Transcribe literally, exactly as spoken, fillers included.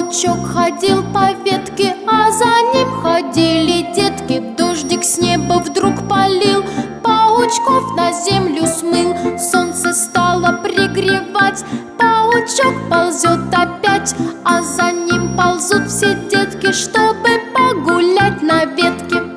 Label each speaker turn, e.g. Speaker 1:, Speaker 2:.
Speaker 1: Паучок ходил по ветке, а за ним ходили детки. Дождик с неба вдруг полил, паучков на землю смыл. Солнце стало пригревать, паучок ползет опять, а за ним ползут все детки, чтобы погулять на ветке.